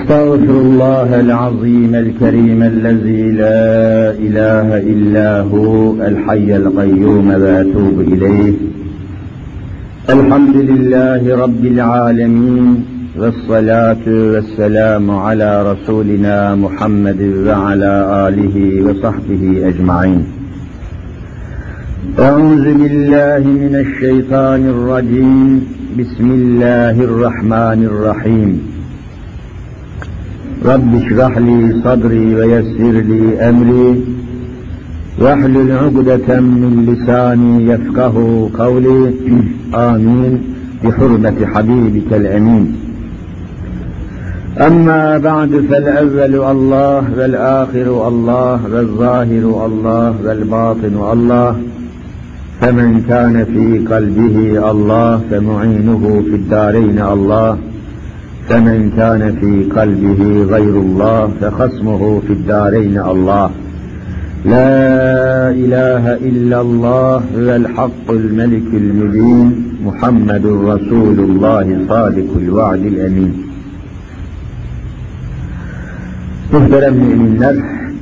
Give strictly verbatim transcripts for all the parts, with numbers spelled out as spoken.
أستغفر الله العظيم الكريم الذي لا إله إلا هو الحي القيوم وأتوب إليه. الحمد لله رب العالمين والصلاة والسلام على رسولنا محمد وعلى آله وصحبه أجمعين. أعوذ بالله من الشيطان الرجيم. بسم الله الرحمن الرحيم. رب اشرح لي صدري ويسر لي أمري واحلل عقدة من لساني يفقه قولي. آمين بحرمة حبيبك الأمين. أما بعد فالأول الله والآخر الله والظاهر الله والباطن الله، فمن كان في قلبه الله فمعينه في الدارين الله، فمن كان في قلبه غير الله فخصمه في الدارين الله. لا إله إلا الله هو الحق الملك المبين محمد رسول الله صادق الوعد الأمين. Muhterem müminler,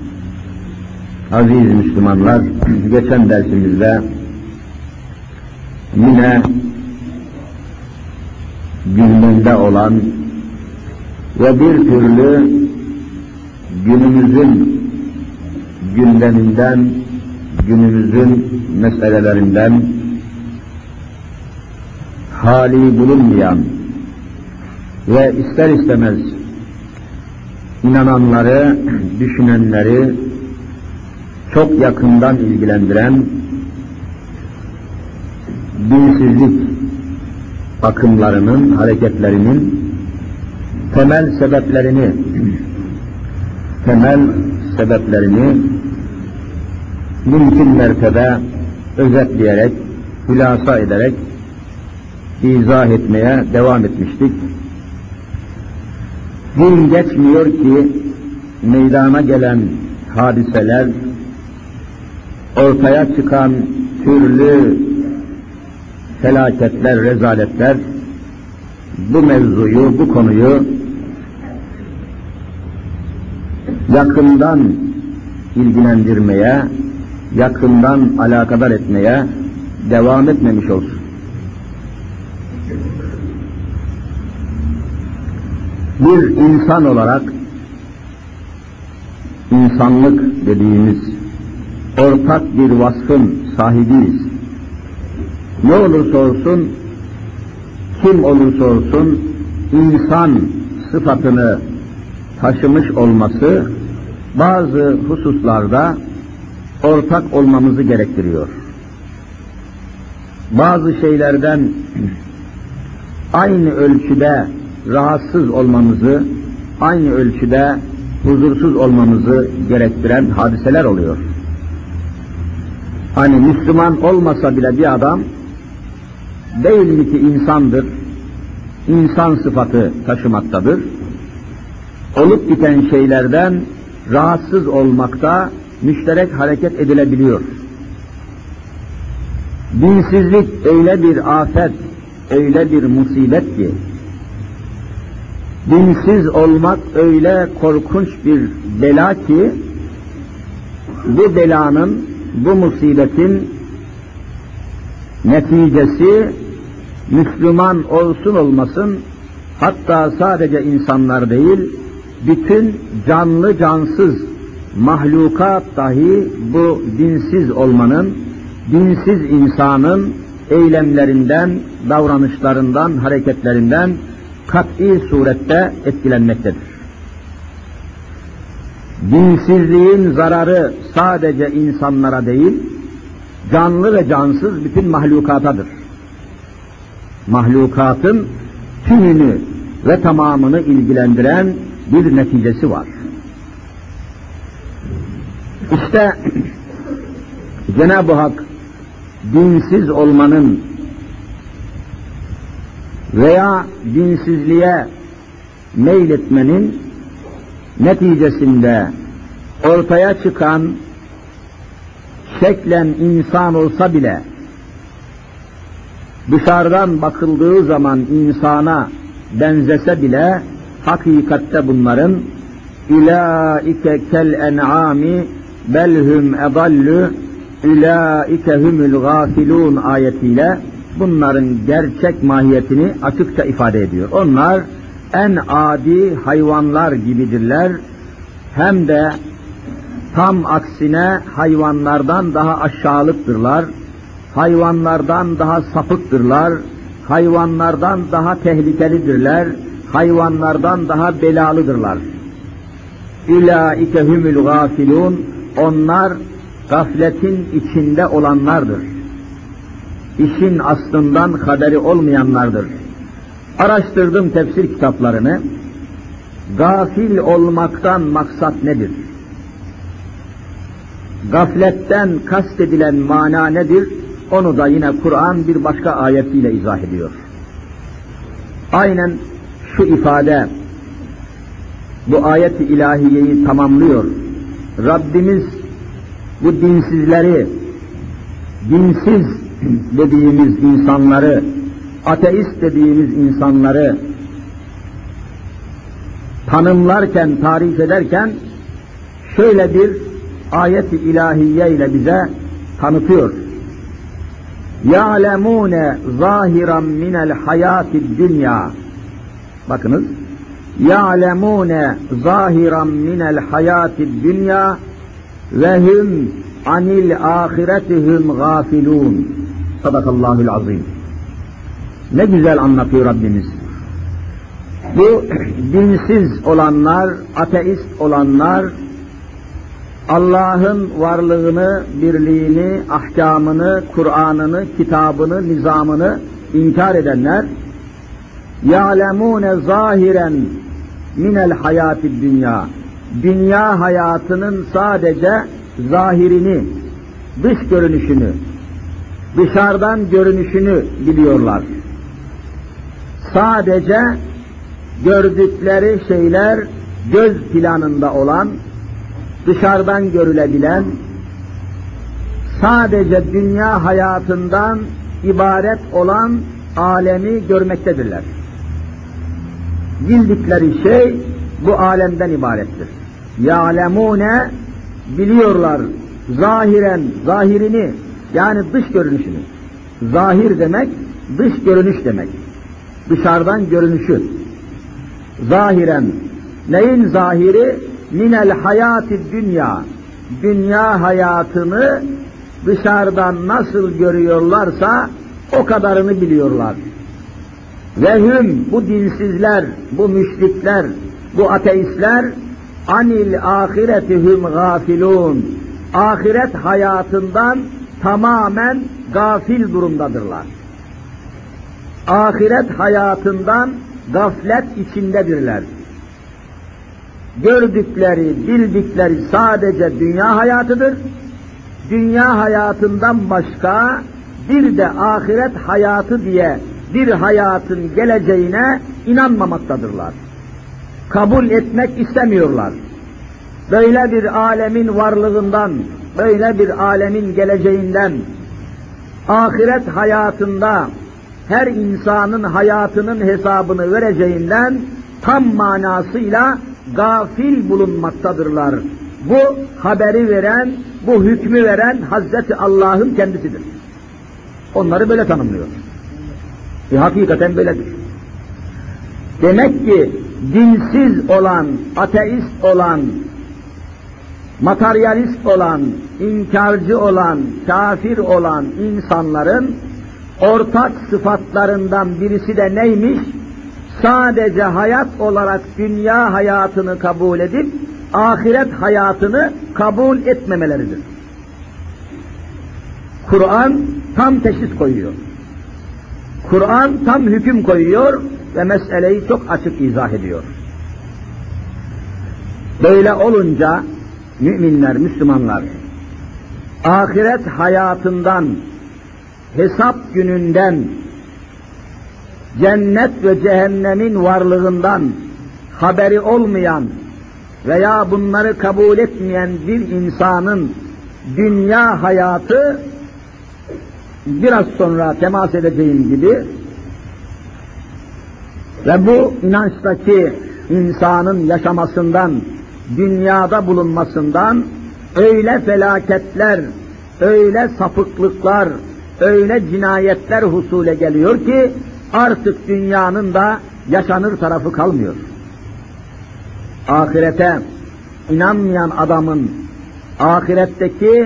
aziz Müslümanlar, geçen dersimizde yine gündemde olan ve bir türlü günümüzün gündeminden, günümüzün meselelerinden hali bulunmayan ve ister istemez inananları, düşünenleri çok yakından ilgilendiren dinsizlik akımlarının, hareketlerinin temel sebeplerini temel sebeplerini mümkün mertebe özetleyerek, hülasa ederek izah etmeye devam etmiştik. Gün geçmiyor ki meydana gelen hadiseler, ortaya çıkan türlü felaketler, rezaletler bu mevzuyu, bu konuyu yakından ilgilendirmeye, yakından alakadar etmeye devam etmemiş olsun. Bir insan olarak insanlık dediğimiz ortak bir vasfın sahibiyiz. Ne olursa olsun, kim olursa olsun insan sıfatını taşımış olması bazı hususlarda ortak olmamızı gerektiriyor. Bazı şeylerden aynı ölçüde rahatsız olmamızı, aynı ölçüde huzursuz olmamızı gerektiren hadiseler oluyor. Hani Müslüman olmasa bile bir adam değil mi ki insandır, insan sıfatı taşımaktadır. Olup biten şeylerden rahatsız olmakta, müşterek hareket edilebiliyor. Dinsizlik öyle bir afet, öyle bir musibet ki, dinsiz olmak öyle korkunç bir bela ki, bu belanın, bu musibetin neticesi Müslüman olsun olmasın, hatta sadece insanlar değil, bütün canlı cansız mahlukat dahi bu dinsiz olmanın, dinsiz insanın eylemlerinden, davranışlarından, hareketlerinden kat'i surette etkilenmektedir. Dinsizliğin zararı sadece insanlara değil, canlı ve cansız bütün mahlukatadır. Mahlukatın tümünü ve tamamını ilgilendiren bir neticesi var. İşte Cenab-ı Hak dinsiz olmanın veya dinsizliğe meyletmenin neticesinde ortaya çıkan şeklen insan olsa bile dışarıdan bakıldığı zaman insana benzese bile hakikatte bunların ulaike kel en'ami belhum edallu ulaike humul gafilun ayetiyle bunların gerçek mahiyetini açıkça ifade ediyor. Onlar en adi hayvanlar gibidirler. Hem de tam aksine hayvanlardan daha aşağılıktırlar. Hayvanlardan daha sapıktırlar. Hayvanlardan daha tehlikelidirler. Hayvanlardan daha belalıdırlar. Ulaike humul gafilun, onlar gafletin içinde olanlardır. İşin aslından haberi olmayanlardır. Araştırdım tefsir kitaplarını. Gafil olmaktan maksat nedir? Gafletten kastedilen mana nedir? Onu da yine Kur'an bir başka ayetiyle izah ediyor. Aynen şu ifade bu ayet-i ilahiyeyi tamamlıyor. Rabbimiz bu dinsizleri, dinsiz dediğimiz insanları, ateist dediğimiz insanları tanımlarken, tarif ederken şöyle bir ayet-i ilahiye ile bize tanıtıyor. يَعْلَمُونَ ظَاهِرًا مِنَ الْحَيَاةِ الدُّنْيَا. Bakınız. يَعْلَمُونَ ظَاهِرًا مِنَ الْحَيَاةِ الدُّنْيَا وَهُمْ عَنِ الْآخِرَةِ هُمْ غَافِلُونَ. Sadakallahul azim. Ne güzel anlatıyor Rabbimiz. Bu dinsiz olanlar, ateist olanlar, Allah'ın varlığını, birliğini, ahkamını, Kur'an'ını, kitabını, nizamını inkar edenler, يَعْلَمُونَ ظَاهِرًا مِنَ الْحَيَاةِ الدُّنْيَا. Dünya hayatının sadece zahirini, dış görünüşünü, dışarıdan görünüşünü biliyorlar. Sadece gördükleri şeyler göz planında olan, dışarıdan görülebilen, sadece dünya hayatından ibaret olan alemi görmektedirler. Bildikleri şey bu alemden ibarettir. Ya'lemune, biliyorlar, zahiren, zahirini, yani dış görünüşünü. Zahir demek, dış görünüş demek. Dışarıdan görünüşü. Zahiren, neyin zahiri? Minel hayati dünya. Dünya hayatını dışarıdan nasıl görüyorlarsa o kadarını biliyorlar. Ve hüm, bu dinsizler, bu müşrikler, bu ateistler, anil ahireti hüm gafilun. Ahiret hayatından tamamen gafil durumdadırlar. Ahiret hayatından gaflet içindedirler. Gördükleri, bildikleri sadece dünya hayatıdır. Dünya hayatından başka bir de ahiret hayatı diye bir hayatın geleceğine inanmamaktadırlar. Kabul etmek istemiyorlar. Böyle bir alemin varlığından, böyle bir alemin geleceğinden, ahiret hayatında her insanın hayatının hesabını vereceğinden tam manasıyla gafil bulunmaktadırlar. Bu haberi veren, bu hükmü veren Hazreti Allah'ın kendisidir. Onları böyle tanımlıyor. E, hakikaten böyledir. Demek ki dinsiz olan, ateist olan, materyalist olan, inkarcı olan, kafir olan insanların ortak sıfatlarından birisi de neymiş? Sadece hayat olarak dünya hayatını kabul edip ahiret hayatını kabul etmemeleridir. Kur'an tam teşhis koyuyor. Kur'an tam hüküm koyuyor ve meseleyi çok açık izah ediyor. Böyle olunca müminler, Müslümanlar ahiret hayatından, hesap gününden, cennet ve cehennemin varlığından haberi olmayan veya bunları kabul etmeyen bir insanın dünya hayatı, biraz sonra temas edeceğim gibi, ve bu inançtaki insanın yaşamasından, dünyada bulunmasından öyle felaketler, öyle sapıklıklar, öyle cinayetler husule geliyor ki artık dünyanın da yaşanır tarafı kalmıyor. Ahirete inanmayan adamın ahiretteki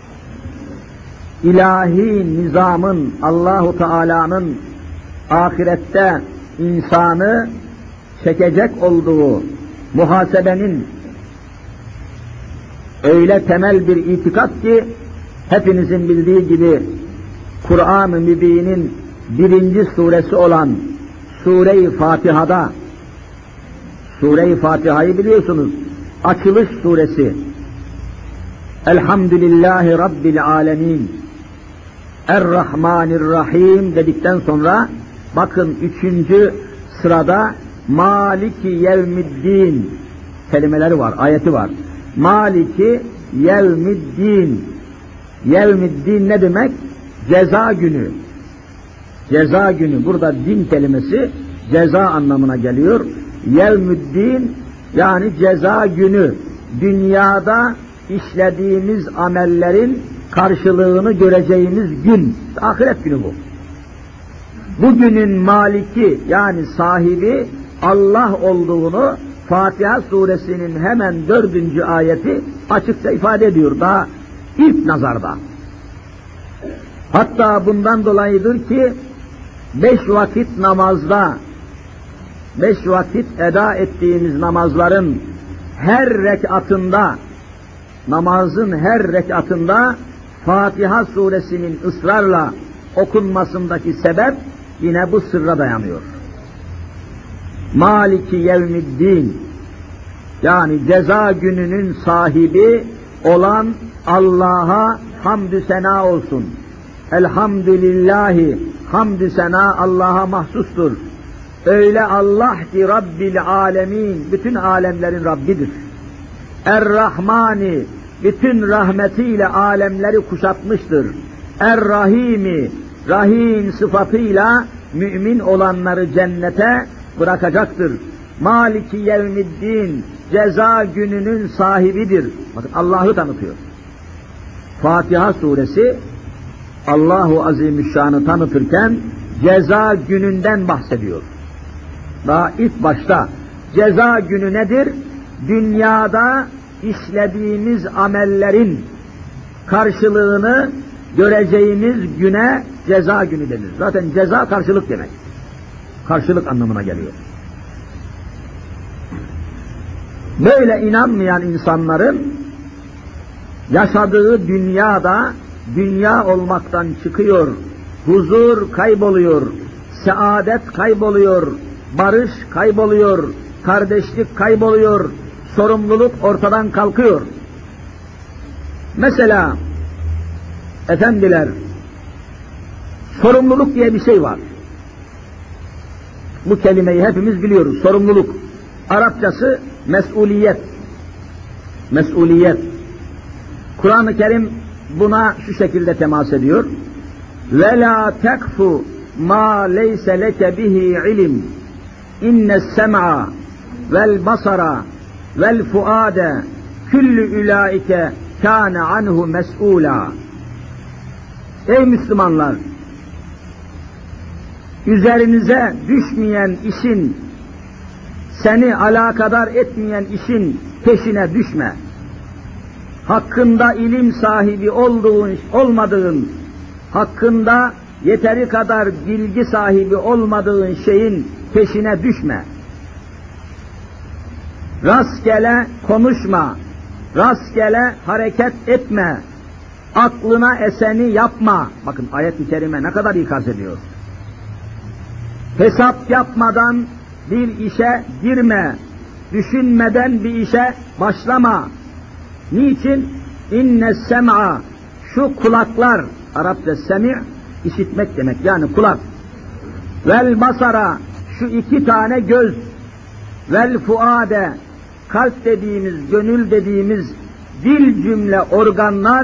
ilahi nizamın, Allahu Teala'nın ahirette insanı çekecek olduğu muhasebenin öyle temel bir itikat ki hepinizin bildiği gibi Kur'an-ı Mübin'in birinci suresi olan Sure-i Fatiha'da, Sure-i Fatiha'yı biliyorsunuz, açılış suresi. Elhamdülillahi Rabbil alemin, Er-Rahmanir-Rahim dedikten sonra bakın üçüncü sırada Maliki Yevmiddin kelimeleri var, ayeti var. Maliki Yevmiddin. Yevmiddin ne demek? Ceza günü. Ceza günü. Burada din kelimesi ceza anlamına geliyor. Yevmiddin yani ceza günü. Dünyada işlediğimiz amellerin karşılığını göreceğimiz gün. Ahiret günü bu. Bugünün maliki yani sahibi Allah olduğunu Fatiha suresinin hemen dördüncü ayeti açıkça ifade ediyor daha ilk nazarda. Hatta bundan dolayıdır ki beş vakit namazda, beş vakit eda ettiğimiz namazların her rekatında, namazın her rekatında Fatiha suresinin ısrarla okunmasındaki sebep yine bu sırra dayanıyor. Maliki Yevmiddin yani ceza gününün sahibi olan Allah'a hamdü sena olsun. Elhamdülillahi hamdü sena Allah'a mahsustur. Öyle Allah ki Rabbil alemin bütün alemlerin Rabbidir. Er-Rahmani bütün rahmetiyle alemleri kuşatmıştır. Er-Rahimi Rahim sıfatıyla mümin olanları cennete bırakacaktır. Maliki Yevmiddin ceza gününün sahibidir. Bakın Allah'ı tanıtıyor. Fatiha suresi Allahu Azimüşşan'ı tanıtırken ceza gününden bahsediyor. Daha ilk başta ceza günü nedir? Dünyada işlediğimiz amellerin karşılığını göreceğimiz güne ceza günü denir. Zaten ceza karşılık demek. Karşılık anlamına geliyor. Böyle inanmayan insanların yaşadığı dünyada dünya olmaktan çıkıyor, huzur kayboluyor, saadet kayboluyor, barış kayboluyor, kardeşlik kayboluyor, sorumluluk ortadan kalkıyor. Mesela efendiler, sorumluluk diye bir şey var. Bu kelimeyi hepimiz biliyoruz, sorumluluk. Arapçası mesuliyet. Mesuliyet. Kur'an-ı Kerim buna şu şekilde temas ediyor. Ve la tekfu ma leyse leke bihi ilim. İnnes sem'a vel basara vel fuade küllü ulaike kâne anhu mes'ûlâ. Ey Müslümanlar! Üzerinize düşmeyen işin, seni alakadar etmeyen işin peşine düşme. Hakkında ilim sahibi olduğun, olmadığın, hakkında yeteri kadar bilgi sahibi olmadığın şeyin peşine düşme. Rastgele konuşma, rastgele hareket etme, aklına eseni yapma. Bakın ayet-i kerime ne kadar ikaz ediyor. Hesap yapmadan bir işe girme, düşünmeden bir işe başlama. Niçin? İnne sem'a, şu kulaklar, Arapça semi' işitmek demek, yani kulak. Vel basara, şu iki tane göz. Vel fuade, kalp dediğimiz, gönül dediğimiz dil cümle organlar,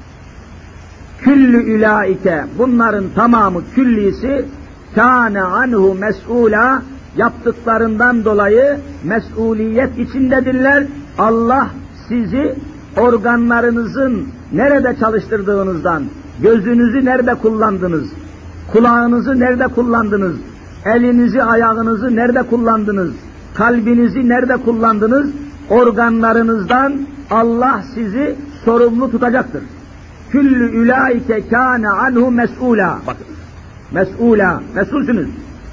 küllü ülaike, bunların tamamı küllisi, kâne anhu mes'ûlâ, yaptıklarından dolayı mesuliyet içindedirler. Allah sizi organlarınızın nerede çalıştırdığınızdan, gözünüzü nerede kullandınız, kulağınızı nerede kullandınız, elinizi, ayağınızı nerede kullandınız, kalbinizi nerede kullandınız, organlarınızdan Allah sizi sorumlu tutacaktır. Küllü ulaike kâne anhu mes'ûlâ. Bakın, mes'ûlâ, mesulsünüz.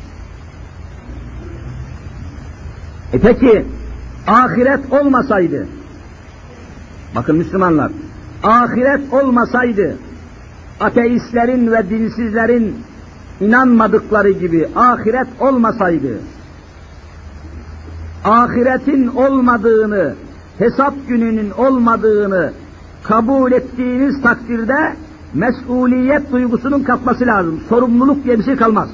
E peki, ahiret olmasaydı, bakın Müslümanlar, ahiret olmasaydı, ateistlerin ve dinsizlerin inanmadıkları gibi ahiret olmasaydı, ahiretin olmadığını, hesap gününün olmadığını kabul ettiğiniz takdirde mesuliyet duygusunun kalkması lazım. Sorumluluk diye bir şey kalmaz.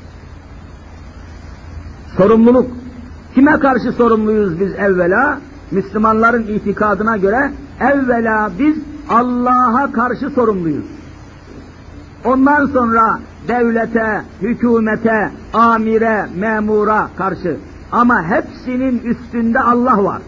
Sorumluluk. Kime karşı sorumluyuz biz evvela? Müslümanların itikadına göre evvela biz Allah'a karşı sorumluyuz. Ondan sonra devlete, hükümete, amire, memura karşı. Ama hepsinin üstünde Allah var.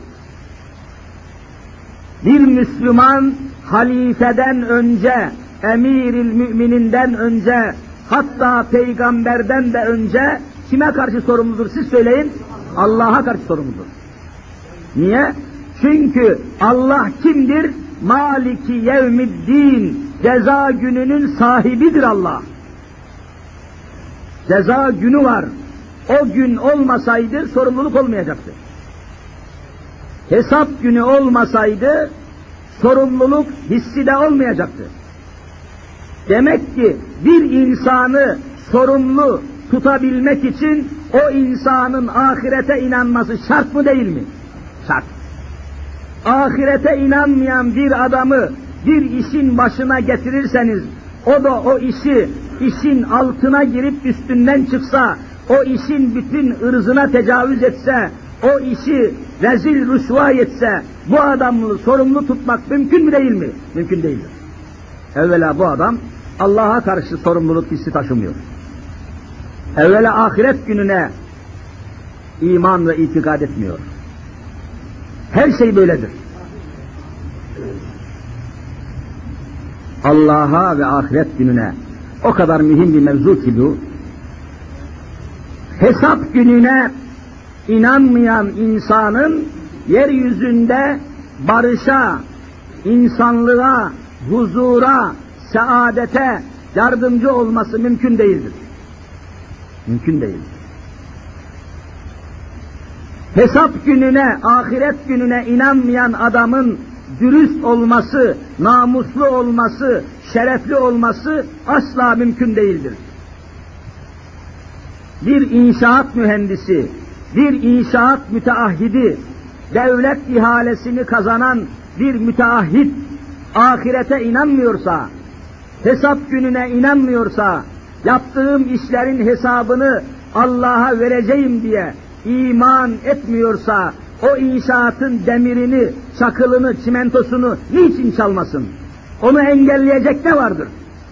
Bir Müslüman halifeden önce, emiril mümininden önce, hatta peygamberden de önce kime karşı sorumludur siz söyleyin? Allah'a karşı sorumludur. Niye? Çünkü Allah kimdir? Maliki yevmiddin, ceza gününün sahibidir Allah. Ceza günü var. O gün olmasaydı sorumluluk olmayacaktı. Hesap günü olmasaydı sorumluluk hissi de olmayacaktı. Demek ki bir insanı sorumlu tutabilmek için o insanın ahirete inanması şart mı değil mi? Şart. Ahirete inanmayan bir adamı bir işin başına getirirseniz, o da o işi işin altına girip üstünden çıksa, o işin bütün ırzına tecavüz etse, o işi rezil rüsva etse, bu adamı sorumlu tutmak mümkün mü değil mi? Mümkün değildir. Evvela bu adam Allah'a karşı sorumluluk hissi taşımıyor. Evvela ahiret gününe iman ve itikad etmiyor. Her şey böyledir. Allah'a ve ahiret gününe o kadar mühim bir mevzu ki bu. Hesap gününe inanmayan insanın yeryüzünde barışa, insanlığa, huzura, saadete yardımcı olması mümkün değildir. Mümkün değildir. Hesap gününe, ahiret gününe inanmayan adamın dürüst olması, namuslu olması, şerefli olması asla mümkün değildir. Bir inşaat mühendisi, bir inşaat müteahhidi, devlet ihalesini kazanan bir müteahhit ahirete inanmıyorsa, hesap gününe inanmıyorsa, yaptığım işlerin hesabını Allah'a vereceğim diye iman etmiyorsa, o inşaatın demirini, çakılını, çimentosunu niçin çalmasın? Onu engelleyecek ne vardır?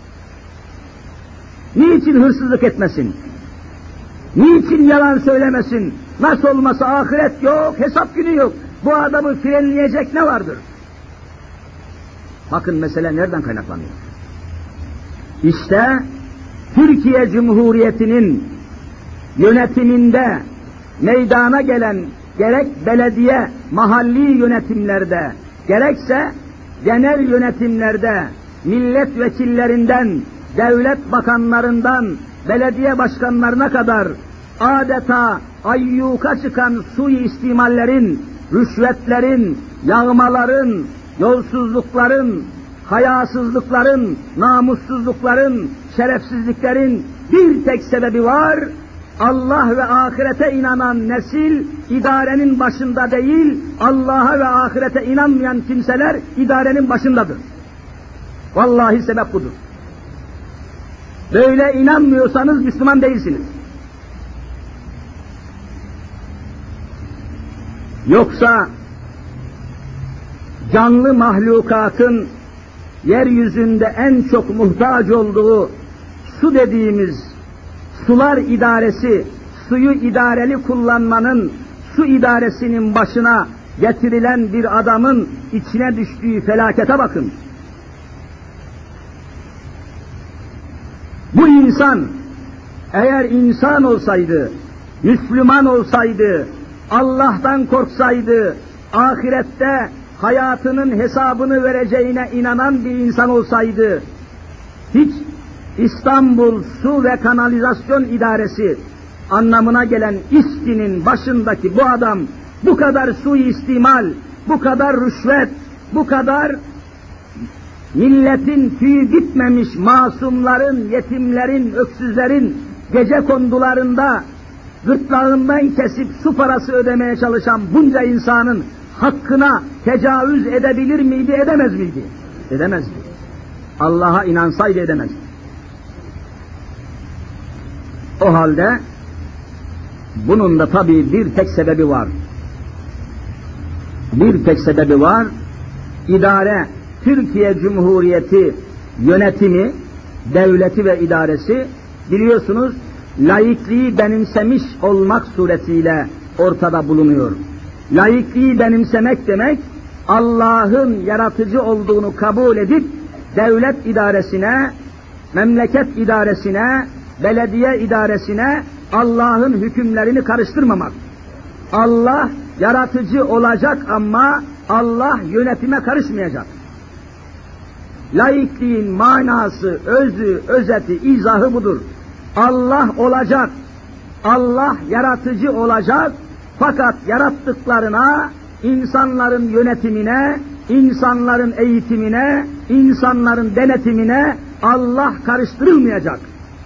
Niçin hırsızlık etmesin? Niçin yalan söylemesin? Nasıl olmasa ahiret yok, hesap günü yok. Bu adamı frenleyecek ne vardır? Bakın mesele nereden kaynaklanıyor? İşte Türkiye Cumhuriyeti'nin yönetiminde meydana gelen gerek belediye, mahalli yönetimlerde, gerekse genel yönetimlerde, milletvekillerinden, devlet bakanlarından, belediye başkanlarına kadar adeta ayyuka çıkan suistimallerin, rüşvetlerin, yağmaların, yolsuzlukların, hayasızlıkların, namussuzlukların, şerefsizliklerin bir tek sebebi var. Allah ve ahirete inanan nesil idarenin başında değil, Allah'a ve ahirete inanmayan kimseler idarenin başındadır. Vallahi sebep budur. Böyle inanmıyorsanız Müslüman değilsiniz. Yoksa canlı mahlukatın yeryüzünde en çok muhtaç olduğu su dediğimiz sular idaresi, suyu idareli kullanmanın, su idaresinin başına getirilen bir adamın içine düştüğü felakete bakın. Bu insan eğer insan olsaydı, Müslüman olsaydı, Allah'tan korksaydı, ahirette hayatının hesabını vereceğine inanan bir insan olsaydı, hiç İstanbul Su ve Kanalizasyon İdaresi anlamına gelen İSKİ'nin başındaki bu adam bu kadar suistimal, bu kadar rüşvet, bu kadar milletin tüyü bitmemiş masumların, yetimlerin, öksüzlerin gece kondularında gırtlağından kesip su parası ödemeye çalışan bunca insanın hakkına tecavüz edebilir miydi, edemez miydi? Edemezdi. Allah'a inansaydı edemezdi. O halde bunun da tabii bir tek sebebi var. Bir tek sebebi var. İdare, Türkiye Cumhuriyeti yönetimi, devleti ve idaresi biliyorsunuz laikliği benimsemiş olmak suretiyle ortada bulunuyor. Laikliği benimsemek demek Allah'ın yaratıcı olduğunu kabul edip devlet idaresine, memleket idaresine, belediye idaresine Allah'ın hükümlerini karıştırmamak. Allah yaratıcı olacak ama Allah yönetime karışmayacak. Laikliğin manası, özü, özeti, izahı budur. Allah olacak, Allah yaratıcı olacak fakat yarattıklarına, insanların yönetimine, insanların eğitimine, insanların denetimine Allah karıştırılmayacak.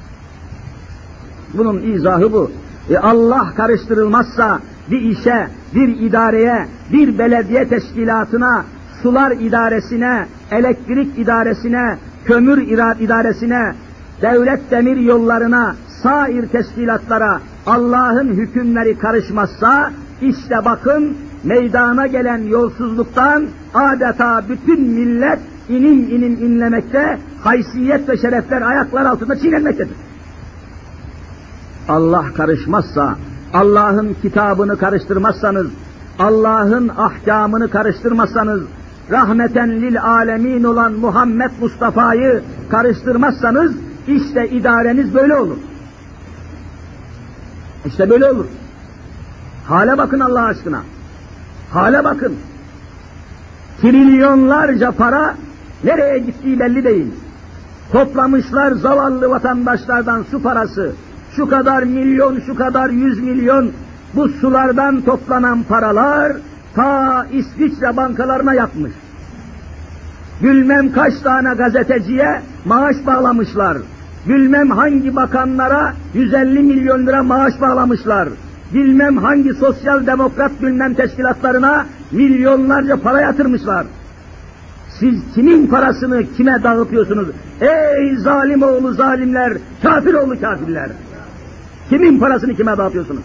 Bunun izahı bu. E Allah karıştırılmazsa bir işe, bir idareye, bir belediye teşkilatına, sular idaresine, elektrik idaresine, kömür idaresine, devlet demir yollarına, sair teşkilatlara Allah'ın hükümleri karışmazsa, işte bakın meydana gelen yolsuzluktan adeta bütün millet inim inim inlemekte, haysiyet ve şerefler ayaklar altında çiğnenmektedir. Allah karışmazsa, Allah'ın kitabını karıştırmazsanız, Allah'ın ahkamını karıştırmazsanız, rahmeten lil alemin olan Muhammed Mustafa'yı karıştırmazsanız, işte idareniz böyle olur. İşte böyle olur. Hale bakın Allah aşkına. Hale bakın. Trilyonlarca para nereye gittiği belli değil. Toplamışlar zavallı vatandaşlardan su parası. Şu kadar milyon, şu kadar yüz milyon bu sulardan toplanan paralar ta İsviçre bankalarına yatmış. Bilmem kaç tane gazeteciye maaş bağlamışlar. Bilmem hangi bakanlara yüz elli milyon lira maaş bağlamışlar. Bilmem hangi sosyal demokrat bilmem teşkilatlarına milyonlarca para yatırmışlar. Siz kimin parasını kime dağıtıyorsunuz? Ey zalim oğlu zalimler, kafir oğlu kafirler! Kimin parasını kime dağıtıyorsunuz?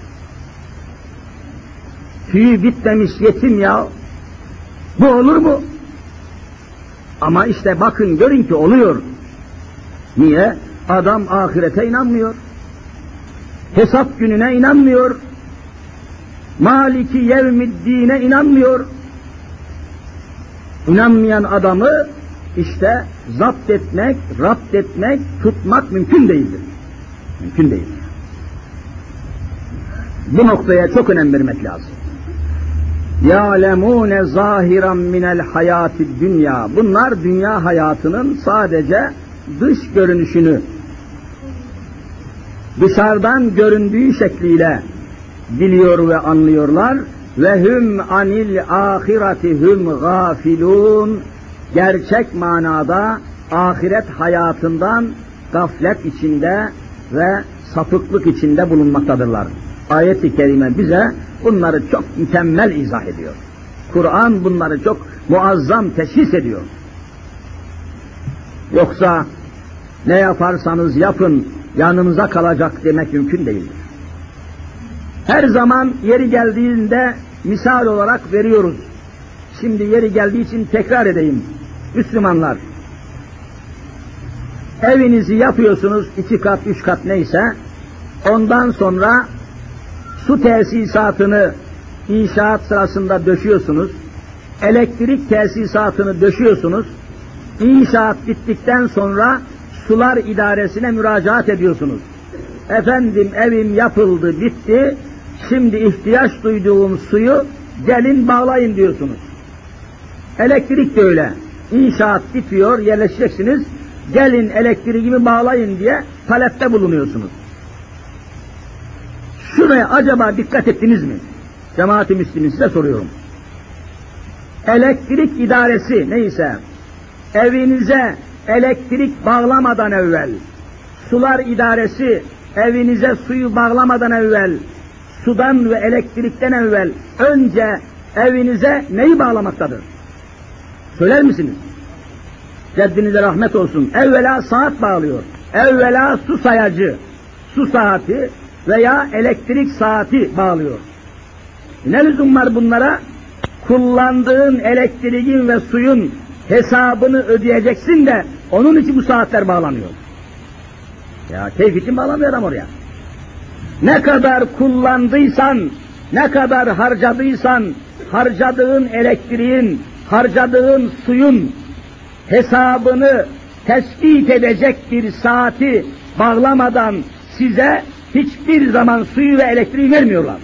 Tüyü bitmemiş yetim ya! Bu olur mu? Ama işte bakın görün ki oluyor. Niye? Adam ahirete inanmıyor. Hesap gününe inanmıyor. Maliki yevmiddine inanmıyor. İnanmayan adamı işte zapt etmek, rapt etmek, tutmak mümkün değildir. Mümkün değildir. Bu noktaya çok önem vermek lazım. يَعْلَمُونَ ظَاهِرًا مِنَ الْحَيَاتِ الدُّنْيَا. Bunlar dünya hayatının sadece dış görünüşünü, dışarıdan göründüğü şekliyle biliyor ve anlıyorlar. Ve hum anil ahireti hum gafilun. Gerçek manada ahiret hayatından gaflet içinde ve sapıklık içinde bulunmaktadırlar. Ayet-i kerime bize bunları çok mükemmel izah ediyor. Kur'an bunları çok muazzam teşhis ediyor. Yoksa ne yaparsanız yapın yanınıza kalacak demek mümkün değildir. Her zaman yeri geldiğinde misal olarak veriyoruz. Şimdi yeri geldiği için tekrar edeyim. Müslümanlar, evinizi yapıyorsunuz iki kat, üç kat neyse, ondan sonra su tesisatını inşaat sırasında döşüyorsunuz, elektrik tesisatını döşüyorsunuz, inşaat bittikten sonra sular idaresine müracaat ediyorsunuz. Efendim evim yapıldı, bitti, şimdi ihtiyaç duyduğum suyu gelin bağlayın diyorsunuz. Elektrik de öyle. İnşaat bitiyor, yerleşeceksiniz, gelin elektriğimi bağlayın diye talepte bulunuyorsunuz. Şuraya acaba dikkat ettiniz mi? Cemaat-i Müslümin size soruyorum. Elektrik idaresi neyse, evinize elektrik bağlamadan evvel, sular idaresi evinize suyu bağlamadan evvel, sudan ve elektrikten evvel önce evinize neyi bağlamaktadır? Söyler misiniz? Ceddinize rahmet olsun. Evvela saat bağlıyor. Evvela su sayacı, su saati veya elektrik saati bağlıyor. Ne lüzum var bunlara? Kullandığın elektriğin ve suyun hesabını ödeyeceksin de onun için bu saatler bağlanıyor. Ya keyif için bağlamıyor adam oraya. Ne kadar kullandıysan, ne kadar harcadıysan, harcadığın elektriğin, harcadığın suyun hesabını tespit edecek bir saati bağlamadan size hiçbir zaman suyu ve elektriği vermiyorlar.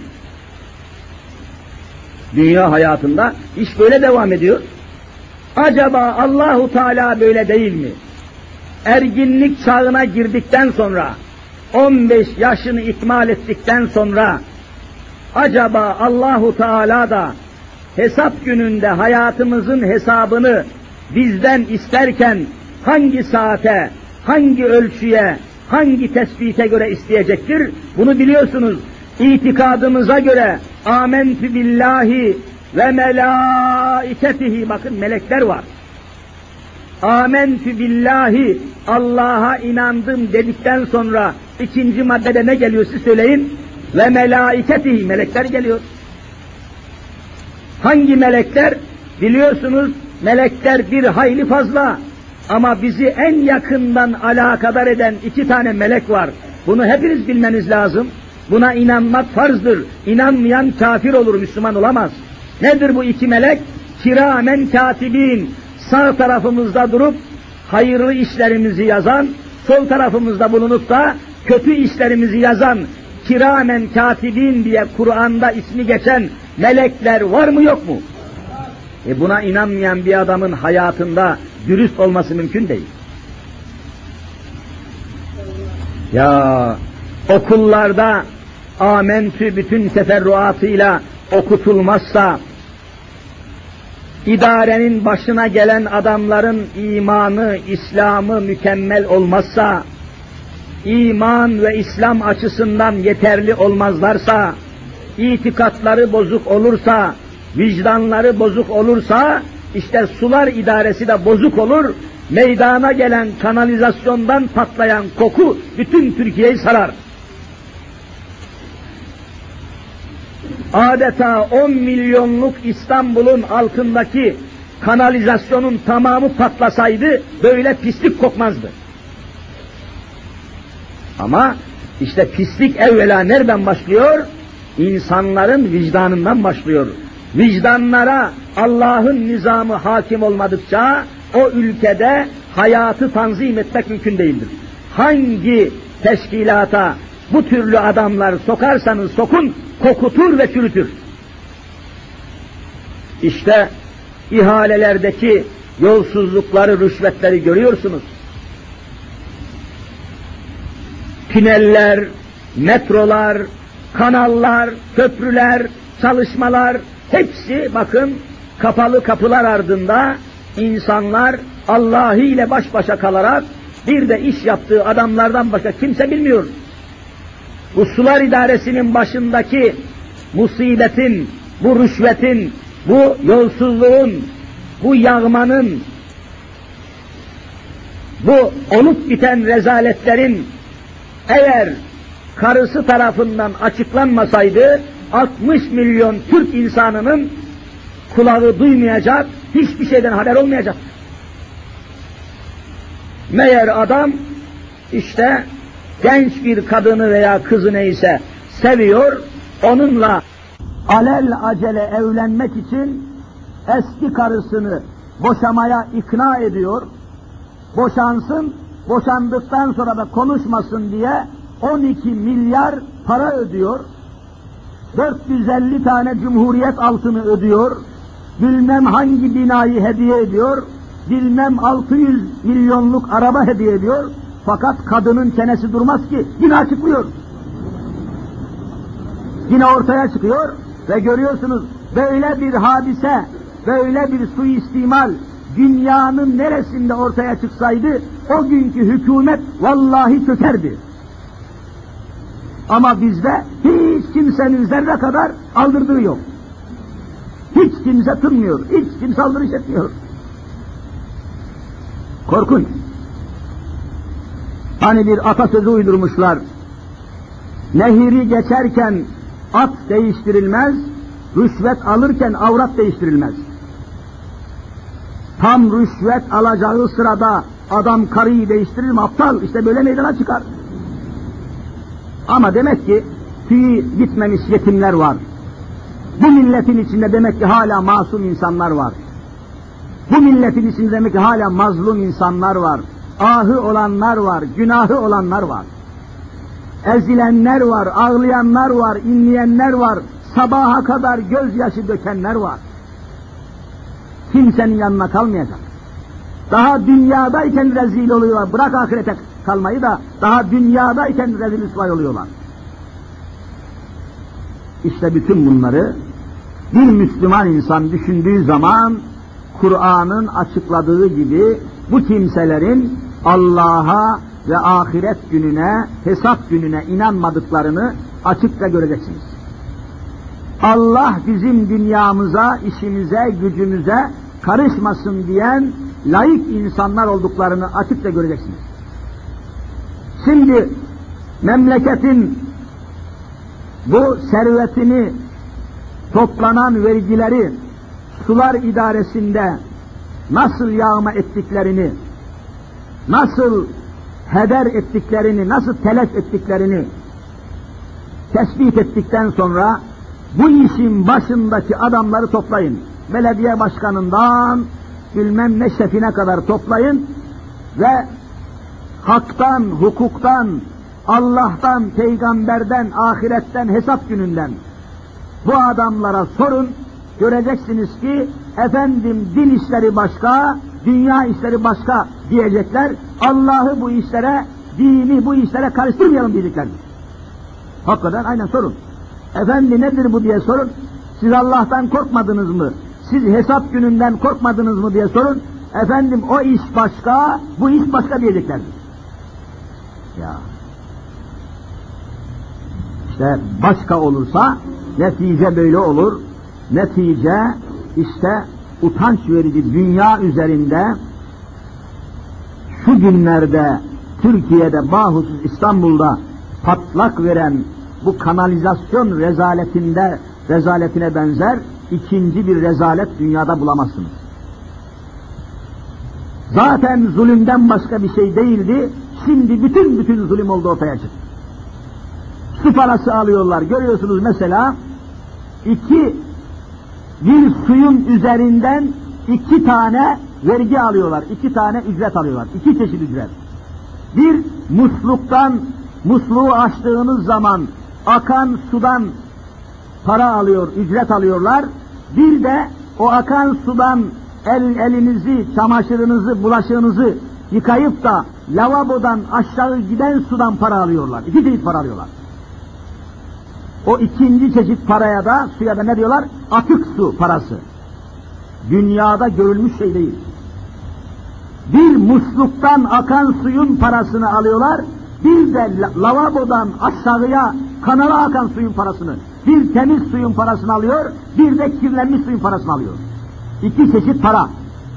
Dünya hayatında iş böyle devam ediyor. Acaba Allahu Teala böyle değil mi? Erginlik çağına girdikten sonra, on beş yaşını ikmal ettikten sonra, acaba Allahu Teala da hesap gününde hayatımızın hesabını bizden isterken hangi saate, hangi ölçüye, hangi tespite göre isteyecektir? Bunu biliyorsunuz. İtikadımıza göre âmentü billahi ve melâiketihi, bakın melekler var. Âmentü billahi, Allah'a inandım dedikten sonra ikinci maddede ne geliyor siz söyleyin? Ve melâiketihi, melekler geliyor. Hangi melekler? Biliyorsunuz melekler bir hayli fazla ama bizi en yakından alakadar eden iki tane melek var. Bunu hepiniz bilmeniz lazım. Buna inanmak farzdır. İnanmayan kafir olur, Müslüman olamaz. Nedir bu iki melek? Kiramen katibin. Sağ tarafımızda durup hayırlı işlerimizi yazan, sol tarafımızda bulunup da kötü işlerimizi yazan kiramen katibin diye Kur'an'da ismi geçen melekler var mı yok mu? E buna inanmayan bir adamın hayatında dürüst olması mümkün değil. Ya okullarda amentü bütün teferruatıyla okutulmazsa, idarenin başına gelen adamların imanı, İslam'ı mükemmel olmazsa, iman ve İslam açısından yeterli olmazlarsa, itikatları bozuk olursa, vicdanları bozuk olursa, işte sular idaresi de bozuk olur, meydana gelen kanalizasyondan patlayan koku bütün Türkiye'yi sarar. Adeta on milyonluk İstanbul'un altındaki kanalizasyonun tamamı patlasaydı böyle pislik kokmazdı. Ama işte pislik evvela nereden başlıyor? İnsanların vicdanından başlıyor. Vicdanlara Allah'ın nizamı hakim olmadıkça o ülkede hayatı tanzim etmek mümkün değildir. Hangi teşkilata bu türlü adamlar sokarsanız sokun, kokutur ve çürütür. İşte ihalelerdeki yolsuzlukları, rüşvetleri görüyorsunuz. Tüneller, metrolar, kanallar, köprüler, çalışmalar, hepsi bakın kapalı kapılar ardında insanlar Allah ile baş başa kalarak bir de iş yaptığı adamlardan başka kimse bilmiyor. Bu sular idaresinin başındaki musibetin, bu rüşvetin, bu yolsuzluğun, bu yağmanın, bu olup biten rezaletlerin eğer karısı tarafından açıklanmasaydı altmış milyon Türk insanının kulağı duymayacak, hiçbir şeyden haber olmayacak. Meğer adam işte genç bir kadını veya kızı neyse seviyor, onunla alel acele evlenmek için eski karısını boşamaya ikna ediyor, boşansın, boşandıktan sonra da konuşmasın diye on iki milyar para ödüyor, dört yüz elli tane cumhuriyet altını ödüyor, bilmem hangi binayı hediye ediyor, bilmem altı yüz milyonluk araba hediye ediyor, fakat kadının çenesi durmaz ki, yine açıklıyor. Yine ortaya çıkıyor ve görüyorsunuz böyle bir hadise, böyle bir suistimal dünyanın neresinde ortaya çıksaydı o günkü hükümet vallahi çökerdi. Ama bizde hiç kimsenin zerre kadar aldırdığı yok. Hiç kimse tınmıyor, hiç kimse aldırış etmiyor. Korkunç. Hani bir atasözü uydurmuşlar. Nehiri geçerken at değiştirilmez, rüşvet alırken avrat değiştirilmez. Tam rüşvet alacağı sırada adam karıyı değiştirir mi? Aptal, işte böyle meydana çıkar. Ama demek ki tüyü gitmemiş yetimler var. Bu milletin içinde demek ki hala masum insanlar var. Bu milletin içinde demek ki hala mazlum insanlar var. Ahı olanlar var, günahı olanlar var. Ezilenler var, ağlayanlar var, inleyenler var, sabaha kadar gözyaşı dökenler var. Kimsenin yanına kalmayacak. Daha dünyadayken rezil oluyorlar, bırak ahirete kalmayı da, daha dünyadayken rezil rüsvay oluyorlar. İşte bütün bunları bir Müslüman insan düşündüğü zaman, Kur'an'ın açıkladığı gibi bu kimselerin Allah'a ve ahiret gününe, hesap gününe inanmadıklarını açıkça göreceksiniz. Allah bizim dünyamıza, işimize, gücümüze karışmasın diyen laik insanlar olduklarını açıkça göreceksiniz. Şimdi memleketin bu servetini, toplanan vergileri sular idaresinde nasıl yağma ettiklerini, nasıl heder ettiklerini, nasıl telef ettiklerini tespit ettikten sonra bu işin başındaki adamları toplayın. Belediye başkanından bilmem ne şefine kadar toplayın ve haktan, hukuktan, Allah'tan, peygamberden, ahiretten, hesap gününden bu adamlara sorun, göreceksiniz ki efendim din işleri başka, dünya işleri başka diyecekler. Allah'ı bu işlere, dini bu işlere karıştırmayalım diyecekler. Hakikaten aynen sorun. Efendi nedir bu diye sorun. Siz Allah'tan korkmadınız mı? Siz hesap gününden korkmadınız mı diye sorun. Efendim o iş başka, bu iş başka diyecekler. Ya. İşte başka olursa netice böyle olur. Netice işte utanç verici dünya üzerinde şu günlerde Türkiye'de bahusus İstanbul'da patlak veren bu kanalizasyon rezaletinde rezaletine benzer ikinci bir rezalet dünyada bulamazsınız. Zaten zulümden başka bir şey değildi. Şimdi bütün bütün zulüm oldu ortaya çıktı. Su parası alıyorlar. Görüyorsunuz mesela iki bir suyun üzerinden iki tane vergi alıyorlar. iki tane ücret alıyorlar. İki çeşit ücret. Bir musluktan musluğu açtığınız zaman akan sudan para alıyor, ücret alıyorlar. Bir de o akan sudan el, elinizi, çamaşırınızı, bulaşığınızı yıkayıp da lavabodan aşağı giden sudan para alıyorlar. İki çeşit para alıyorlar. O ikinci çeşit paraya da, suya da ne diyorlar? Atık su parası. Dünyada görülmüş şey değil. Bir musluktan akan suyun parasını alıyorlar, bir de lavabodan aşağıya kanala akan suyun parasını, bir temiz suyun parasını alıyor, bir de kirlenmiş suyun parasını alıyor. İki çeşit para.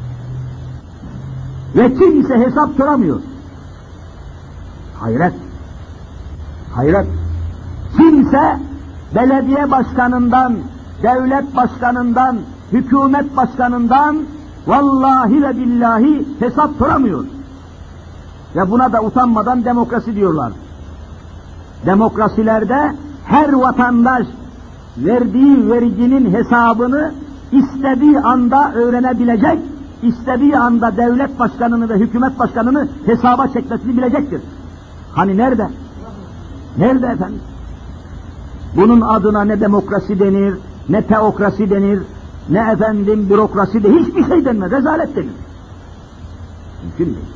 Ve kimse hesap soramıyor. Hayret. Hayret. Kimse belediye başkanından, devlet başkanından, hükümet başkanından vallahi ve billahi hesap soramıyor. Ve buna da utanmadan demokrasi diyorlar. Demokrasilerde her vatandaş verdiği verginin hesabını istediği anda öğrenebilecek, istediği anda devlet başkanını ve hükümet başkanını hesaba çekmesini bilecektir. Hani nerede? Nerede efendim? Bunun adına ne demokrasi denir, ne teokrasi denir, ne efendim bürokrasi de hiçbir şey denmez, rezalet denir. Mümkün değil.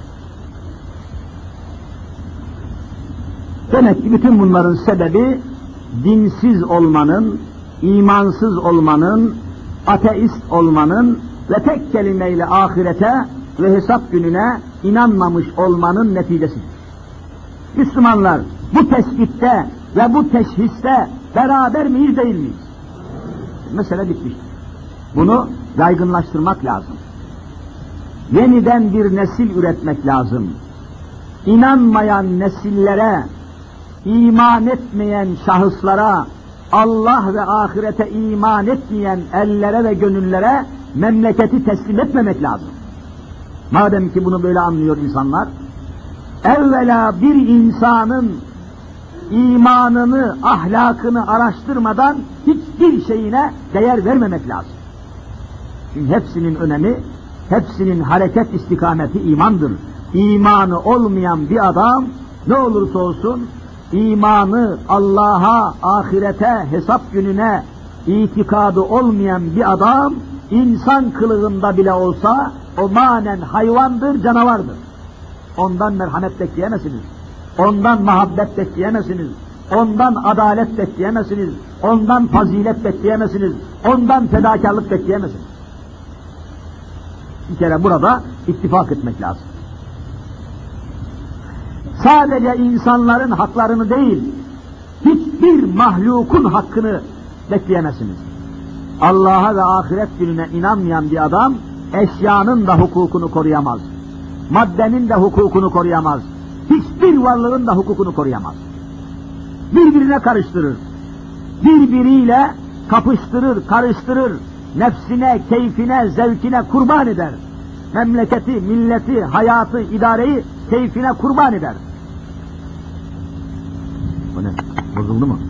Demek ki bütün bunların sebebi dinsiz olmanın, imansız olmanın, ateist olmanın ve tek kelimeyle ahirete ve hesap gününe inanmamış olmanın neticesidir. Müslümanlar bu tespitte ve bu teşhiste beraber miyiz değil miyiz? Mesele bitmiştir. Bunu yaygınlaştırmak lazım. Yeniden bir nesil üretmek lazım. İnanmayan nesillere, iman etmeyen şahıslara, Allah ve ahirete iman etmeyen ellere ve gönüllere memleketi teslim etmemek lazım. Madem ki bunu böyle anlıyor insanlar, evvela bir insanın imanını, ahlakını araştırmadan hiçbir şeyine değer vermemek lazım. Çünkü hepsinin önemi, hepsinin hareket istikameti imandır. İmanı olmayan bir adam ne olursa olsun imanı Allah'a, ahirete, hesap gününe itikadı olmayan bir adam insan kılığında bile olsa o manen hayvandır, canavardır. Ondan merhamet bekleyemezsiniz. Ondan muhabbet bekleyemezsiniz. Ondan adalet bekleyemezsiniz. Ondan fazilet bekleyemezsiniz. Ondan fedakarlık bekleyemezsiniz. Bir kere burada ittifak etmek lazım. Sadece insanların haklarını değil, hiçbir mahlukun hakkını bekleyemezsiniz. Allah'a ve ahiret gününe inanmayan bir adam, eşyanın da hukukunu koruyamaz. Maddenin de hukukunu koruyamaz. Hiçbir varlığın da hukukunu koruyamaz. Birbirine karıştırır. Birbiriyle kapıştırır, karıştırır. Nefsine, keyfine, zevkine kurban eder. Memleketi, milleti, hayatı, idareyi keyfine kurban eder. Bu ne? Bozuldu mu?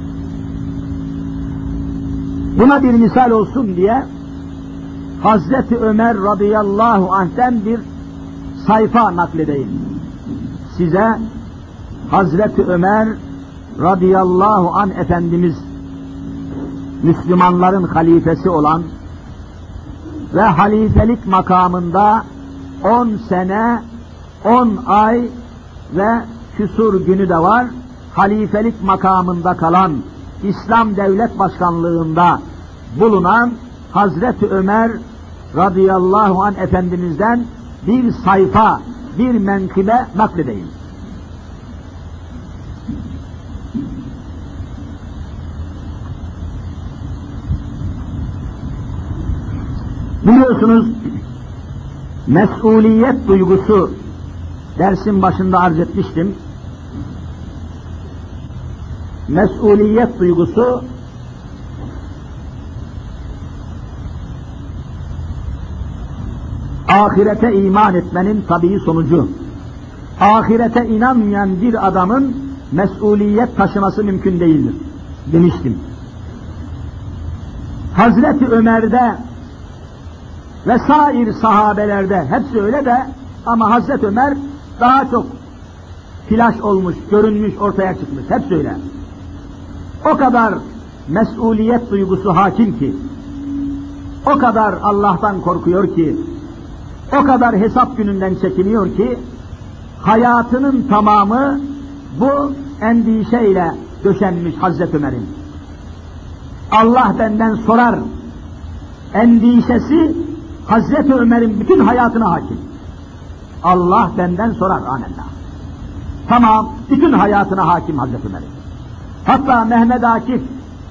Buna bir misal olsun diye Hazreti Ömer radıyallahu anh'ten bir sayfa nakledeyim. Size Hazreti Ömer radıyallahu anh Efendimiz Müslümanların halifesi olan ve halifelik makamında on sene, on ay ve küsur günü de var, halifelik makamında kalan, İslam Devlet Başkanlığında bulunan Hazreti Ömer radıyallahu anh Efendimiz'den bir sayfa, bir menkıbe nakledeyim. Biliyorsunuz, mesuliyet duygusu, dersin başında arz etmiştim. Mesuliyet duygusu ahirete iman etmenin tabii sonucu. Ahirete inanmayan bir adamın mesuliyet taşıması mümkün değildir demiştim. Hazreti Ömer'de ve sair sahabelerde hepsi öyle de ama Hazreti Ömer daha çok flaş olmuş, görünmüş, ortaya çıkmış. Hepsi öyle. O kadar mesuliyet duygusu hakim ki, o kadar Allah'tan korkuyor ki, o kadar hesap gününden çekiniyor ki, hayatının tamamı bu endişeyle döşenmiş Hazreti Ömer'in. Allah benden sorar endişesi Hazreti Ömer'in bütün hayatına hakim. Allah benden sorar amenna. Tamam, bütün hayatına hakim Hazreti Ömer'in. Hatta Mehmet Akif,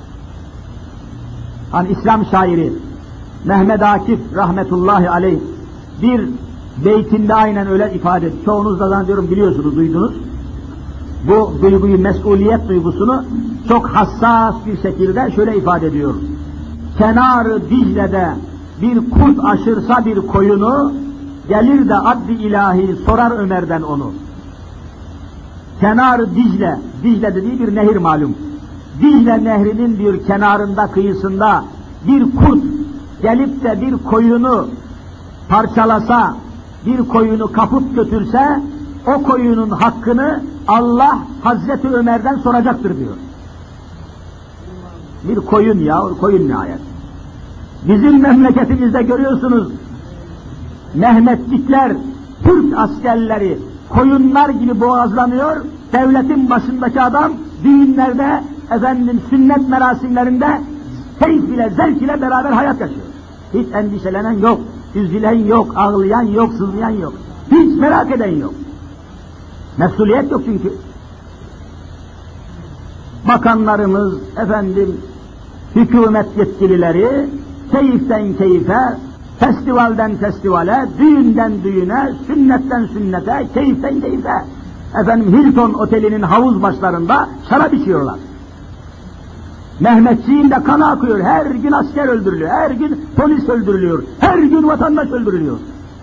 hani İslam şairi Mehmet Akif rahmetullahi aleyh bir beytinde aynen öyle ifade ediyor. Çoğunuz da zannediyorum biliyorsunuz, duydunuz. Bu duyguyu, mesuliyet duygusunu çok hassas bir şekilde şöyle ifade ediyor. Kenarı Dicle'de bir kurt aşırsa bir koyunu, gelir de adli ilahi sorar Ömer'den onu. Kenar Dicle, Dicle dediği bir nehir malum. Dicle Nehri'nin bir kenarında, kıyısında bir kurt gelip de bir koyunu parçalasa, bir koyunu kapıp götürse, o koyunun hakkını Allah Hazreti Ömer'den soracaktır diyor. Bir koyun ya, koyun nihayet. Bizim memleketimizde görüyorsunuz, Mehmetçikler, Türk askerleri koyunlar gibi boğazlanıyor, devletin başındaki adam düğünlerde, efendim sünnet merasimlerinde keyif ile, zevk ile beraber hayat yaşıyor. Hiç endişelenen yok, üzülen yok, ağlayan yok, sızlayan yok. Hiç merak eden yok. Mesuliyet yok çünkü. Bakanlarımız, efendim, hükümet yetkilileri keyiften keyfe, festivalden festivale, düğünden düğüne, sünnetten sünnete, keyiften keyfe. Efendim Hilton Oteli'nin havuz başlarında şarap içiyorlar. Mehmetçiğin de kan akıyor, her gün asker öldürülüyor, her gün polis öldürülüyor, her gün vatandaş öldürülüyor.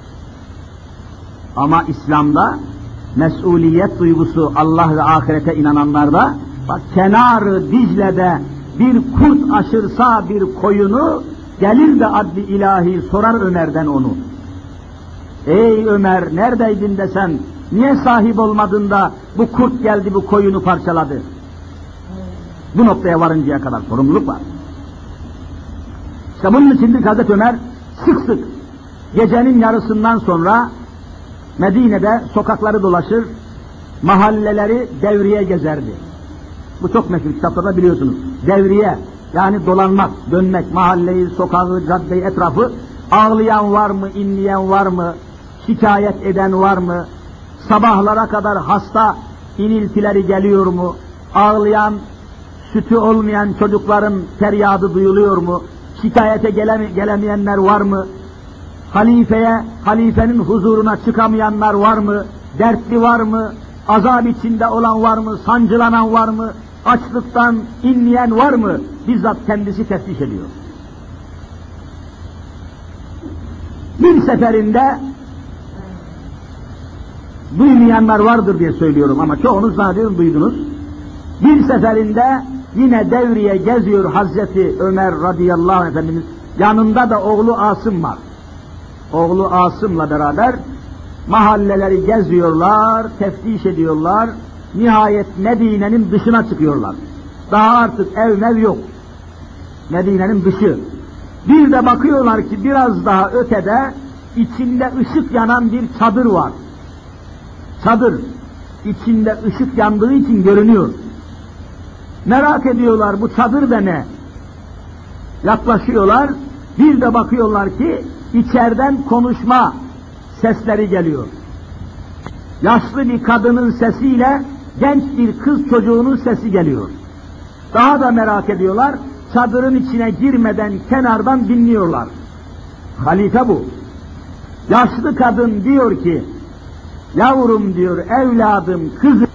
Ama İslam'da mesuliyet duygusu Allah ve ahirete inananlarda, bak kenarı Dicle'de bir kurt aşırsa bir koyunu, gelir de adli ilahi sorar Ömer'den onu. Ey Ömer, neredeydin de sen, niye sahip olmadın da bu kurt geldi bu koyunu parçaladı? Bu noktaya varıncaya kadar sorumluluk var. İşte bunun içindir Hazreti Ömer sık sık gecenin yarısından sonra Medine'de sokakları dolaşır, mahalleleri devriye gezerdi. Bu çok meşhur, kitaplarda biliyorsunuz. Devriye, yani dolanmak, dönmek, mahalleyi, sokağı, caddeyi, etrafı, ağlayan var mı, inleyen var mı, şikayet eden var mı, sabahlara kadar hasta iniltileri geliyor mu, ağlayan, sütü olmayan çocukların feryadı duyuluyor mu, şikayete geleme, gelemeyenler var mı, halifeye, halifenin huzuruna çıkamayanlar var mı, dertli var mı, azap içinde olan var mı, sancılanan var mı, açlıktan inleyen var mı, bizzat kendisi teftiş ediyor. Bir seferinde, duymayanlar vardır diye söylüyorum ama çoğunuz zaten duydunuz, bir seferinde yine devriye geziyor Hazreti Ömer radıyallahu anh Efendimiz, yanında da oğlu Asım var. Oğlu Asım'la beraber mahalleleri geziyorlar, teftiş ediyorlar, nihayet Medine'nin dışına çıkıyorlar. Daha artık ev mev yok. Medine'nin dışı. Bir de bakıyorlar ki biraz daha ötede içinde ışık yanan bir çadır var. Çadır. İçinde ışık yandığı için görünüyor. Merak ediyorlar bu çadır da ne? Yaklaşıyorlar. Bir de bakıyorlar ki içeriden konuşma sesleri geliyor. Yaşlı bir kadının sesiyle genç bir kız çocuğunun sesi geliyor. Daha da merak ediyorlar. Çadırın içine girmeden kenardan dinliyorlar. Halife bu. Yaşlı kadın diyor ki, yavrum diyor, evladım, kızım.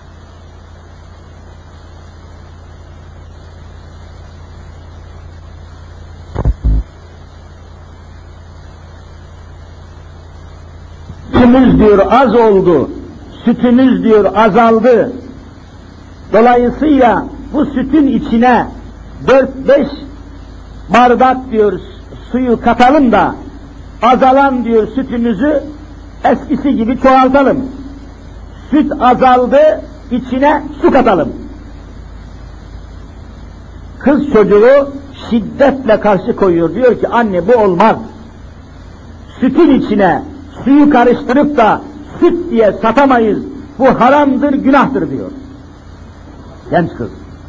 Sütümüz diyor az oldu, sütümüz diyor azaldı. Dolayısıyla bu sütün içine dört beş bardak diyor suyu katalım da azalan diyor sütümüzü eskisi gibi çoğaltalım. Süt azaldı, içine su katalım. Kız çocuğu şiddetle karşı koyuyor, diyor ki anne bu olmaz. Sütün içine suyu karıştırıp da süt diye satamayız, bu haramdır, günahtır diyor. Genç kız.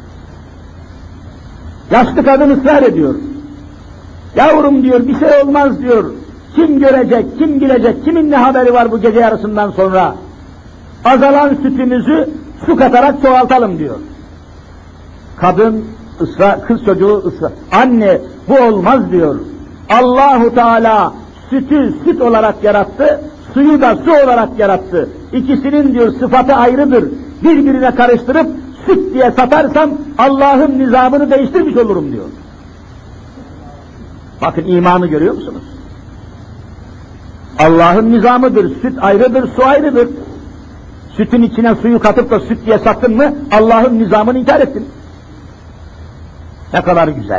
Yaşlı kadın ısrar ediyor. Yavrum diyor, bir şey olmaz diyor. Kim görecek, kim bilecek, kimin ne haberi var bu gece yarısından sonra? Azalan sütümüzü su katarak çoğaltalım diyor. Kadın ısrar, kız çocuğu ısrar. Anne bu olmaz diyor. Allahu Teala sütü süt olarak yarattı, suyu da su olarak yarattı. İkisinin diyor sıfatı ayrıdır. Birbirine karıştırıp süt diye satarsam Allah'ın nizamını değiştirmiş olurum diyor. Bakın imanı görüyor musunuz? Allah'ın nizamıdır, süt ayrıdır, su ayrıdır. Sütün içine suyu katıp da süt diye sattın mı Allah'ın nizamını inkar ettin. Ne kadar güzel.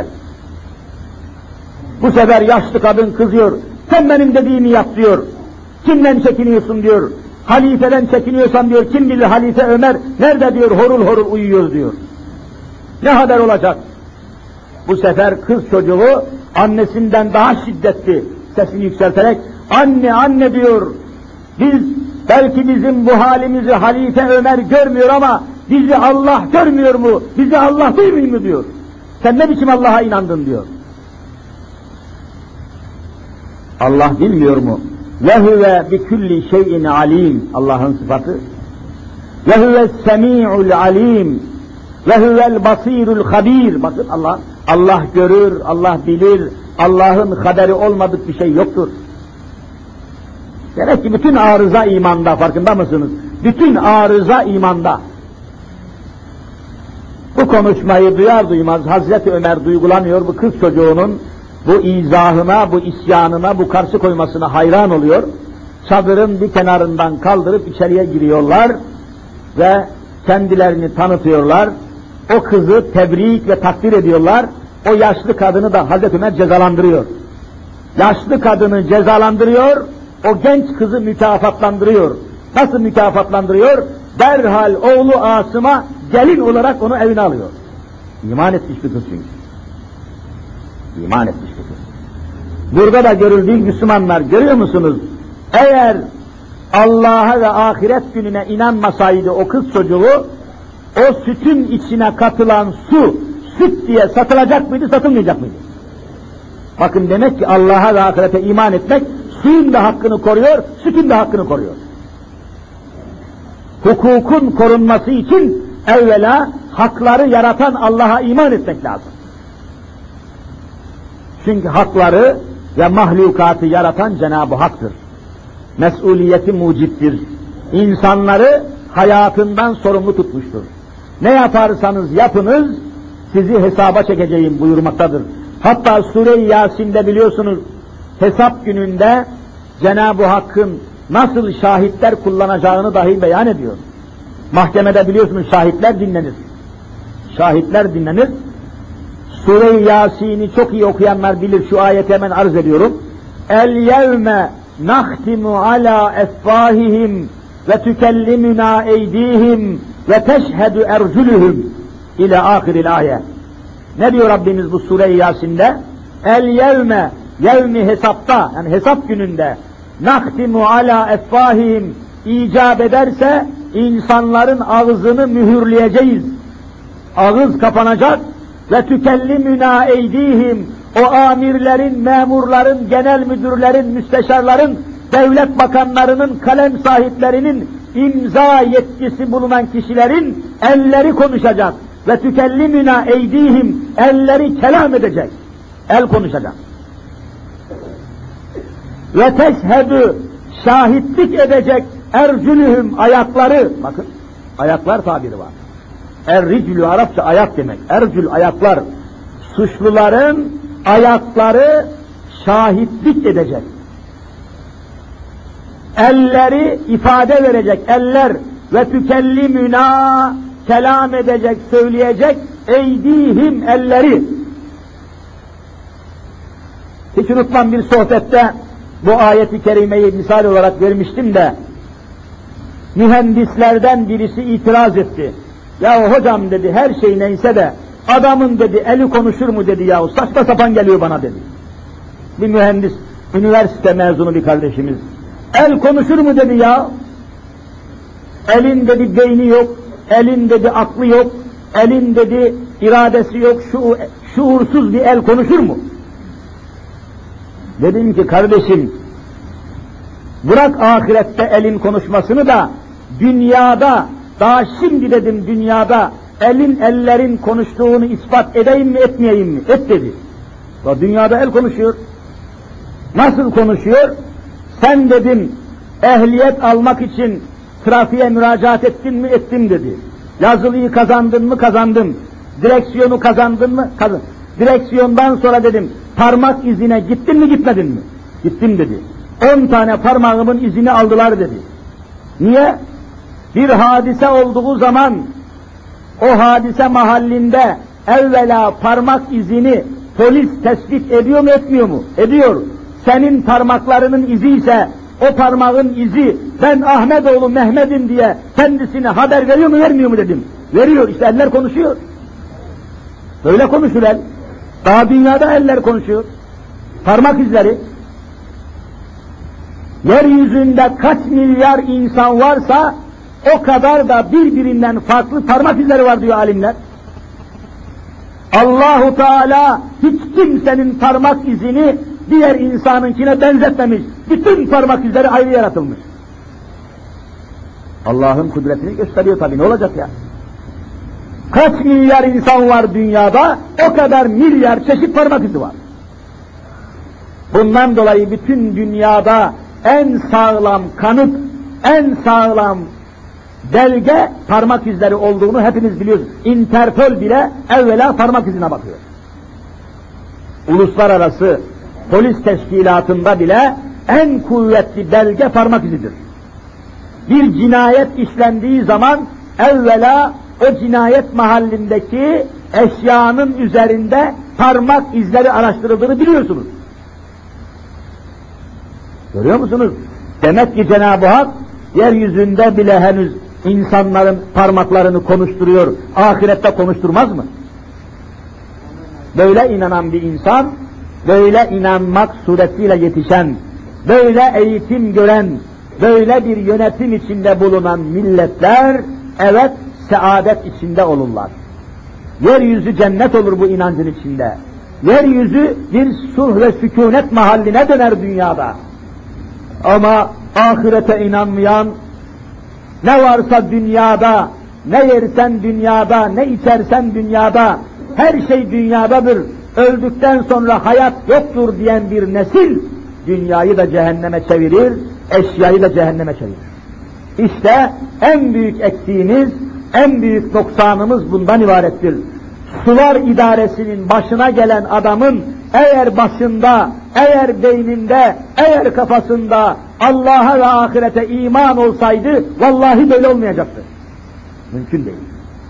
Bu sefer yaşlı kadın kızıyor. Sen benim dediğimi yap diyor. Kimden çekiniyorsun diyor. Halifeden çekiniyorsan diyor, kim bilir Halife Ömer nerede diyor, horul horul uyuyor diyor. Ne haber olacak? Bu sefer kız çocuğu annesinden daha şiddetli sesini yükselterek, anne anne diyor, biz belki bizim bu halimizi Halife Ömer görmüyor ama bizi Allah görmüyor mu? Bizi Allah duymuyor mu diyor. Sen ne biçim Allah'a inandın diyor. Allah bilmiyor mu? وَهُوَ بِكُلِّ شَيْءٍ alim. Allah'ın sıfatı. وَهُوَ السَّمِيعُ الْعَلِيمُ وَهُوَ الْبَصِيرُ الْخَبِيرُ. Bakın Allah, Allah görür, Allah bilir, Allah'ın haberi olmadık bir şey yoktur. Demek ki bütün arıza imanda, farkında mısınız? Bütün arıza imanda. Bu konuşmayı duyar duymaz Hazreti Ömer duygulanıyor, bu kız çocuğunun bu izahına, bu isyanına, bu karşı koymasına hayran oluyor. Çadırın bir kenarından kaldırıp içeriye giriyorlar ve kendilerini tanıtıyorlar. O kızı tebrik ve takdir ediyorlar. O yaşlı kadını da Hazreti Ömer cezalandırıyor. Yaşlı kadını cezalandırıyor, o genç kızı mükafatlandırıyor. Nasıl mükafatlandırıyor? Derhal oğlu Asım'a gelin olarak onu evine alıyor. İman etmiş bir kız çünkü. İman etmiş bir kız. Burada da görüldüğü Müslümanlar, görüyor musunuz? Eğer Allah'a ve ahiret gününe inanmasaydı o kız çocuğu, o sütün içine katılan su, süt diye satılacak mıydı, satılmayacak mıydı? Bakın demek ki Allah'a ve ahirete iman etmek, suyun da hakkını koruyor, sütün de hakkını koruyor. Hukukun korunması için evvela hakları yaratan Allah'a iman etmek lazım. Çünkü hakları ve mahlukatı yaratan Cenab-ı Hak'tır. Mesuliyeti mucittir. İnsanları hayatından sorumlu tutmuştur. Ne yaparsanız yapınız, sizi hesaba çekeceğim buyurmaktadır. Hatta Sure-i Yasin'de biliyorsunuz, hesap gününde Cenab-ı Hakk'ın nasıl şahitler kullanacağını dahi beyan ediyor. Mahkemede biliyorsunuz şahitler dinlenir. Şahitler dinlenir. Sure-i Yasin'i çok iyi okuyanlar bilir, şu ayeti hemen arz ediyorum. El yevme nahtimu ala effahihim ve tükellimuna eydihim ve teşhedü erculuhum ile ahiril ayet. Ne diyor Rabbimiz bu Sure-i Yasin'de? El yevme, yevmi hesapta, yani hesap gününde, nahtimu ala effahihim, icap ederse insanların ağzını mühürleyeceğiz. Ağız kapanacak ve tükellimuna eydihim, o amirlerin, memurların, genel müdürlerin, müsteşarların, devlet bakanlarının, kalem sahiplerinin, imza yetkisi bulunan kişilerin elleri konuşacak. Ve tükellimuna eydihim, elleri kelam edecek. El konuşacak. Ve teşhedü, şahitlik edecek ercülühüm, ayakları. Bakın, ayaklar tabiri var. Er-riclü Arapça ayak demek. Ercül ayaklar. Suçluların ayakları şahitlik edecek. Elleri ifade verecek. Eller ve tükellimüna, kelam edecek, söyleyecek, eydihim, elleri. Hiç unutmam, bir sohbette bu ayeti kerimeyi misal olarak vermiştim de, mühendislerden birisi itiraz etti. Ya hocam dedi, her şey neyse de adamın dedi eli konuşur mu dedi, ya saçma sapan geliyor bana dedi. Bir mühendis, üniversite mezunu bir kardeşimiz. El konuşur mu dedi ya. Elin dedi beyni yok, elin dedi aklı yok, elin dedi iradesi yok, şu, şuursuz bir el konuşur mu? Dedim ki kardeşim, bırak ahirette elin konuşmasını da, dünyada, daha şimdi dedim dünyada, elin ellerin konuştuğunu ispat edeyim mi etmeyeyim mi? Et dedi. Ya dünyada el konuşuyor. Nasıl konuşuyor? Sen dedim, ehliyet almak için trafiğe müracaat ettin mi? Ettim dedi. Yazılıyı kazandın mı? Kazandım. Direksiyonu kazandın mı? Kazandım. Direksiyondan sonra dedim, parmak izine gittin mi gitmedin mi? Gittim dedi. On tane parmağımın izini aldılar dedi. Niye? Bir hadise olduğu zaman o hadise mahallinde evvela parmak izini polis tespit ediyor mu etmiyor mu? Ediyor. Senin parmaklarının izi ise o parmağın izi ben Ahmetoğlu Mehmet'im diye kendisine haber veriyor mu vermiyor mu dedim. Veriyor. İşte eller konuşuyor. Böyle konuşur el. Daha dünyada eller konuşuyor. Parmak izleri. Yeryüzünde kaç milyar insan varsa o kadar da birbirinden farklı parmak izleri var diyor alimler. Allahu Teala hiç kimsenin parmak izini diğer insanınkine benzetmemiş. Bütün parmak izleri ayrı yaratılmış. Allah'ın kudretini gösteriyor tabii, ne olacak ya? Kaç milyar insan var dünyada, o kadar milyar çeşit parmak izi var. Bundan dolayı bütün dünyada en sağlam kanıt, en sağlam belge parmak izleri olduğunu hepiniz biliyorsunuz. Interpol bile evvela parmak izine bakıyor. Uluslararası polis teşkilatında bile en kuvvetli belge parmak izidir. Bir cinayet işlendiği zaman evvela o cinayet mahallindeki eşyanın üzerinde parmak izleri araştırıldığını biliyorsunuz. Görüyor musunuz? Demek ki Cenab-ı Hak yeryüzünde bile henüz insanların parmaklarını konuşturuyor, ahirette konuşturmaz mı? Böyle inanan bir insan, böyle inanmak suretiyle yetişen, böyle eğitim gören, böyle bir yönetim içinde bulunan milletler, evet, saadet içinde olurlar. Yeryüzü cennet olur bu inancın içinde. Yeryüzü bir sulh ve sükunet mahalline döner dünyada. Ama ahirete inanmayan, ne varsa dünyada, ne yersen dünyada, ne içersen dünyada, her şey dünyadadır, öldükten sonra hayat yoktur diyen bir nesil, dünyayı da cehenneme çevirir, eşyayı da cehenneme çevirir. İşte en büyük eksiğimiz, en büyük noksanımız bundan ibarettir. Sular idaresinin başına gelen adamın eğer başında, eğer beyninde, eğer kafasında Allah'a ve ahirete iman olsaydı vallahi böyle olmayacaktı. Mümkün değil.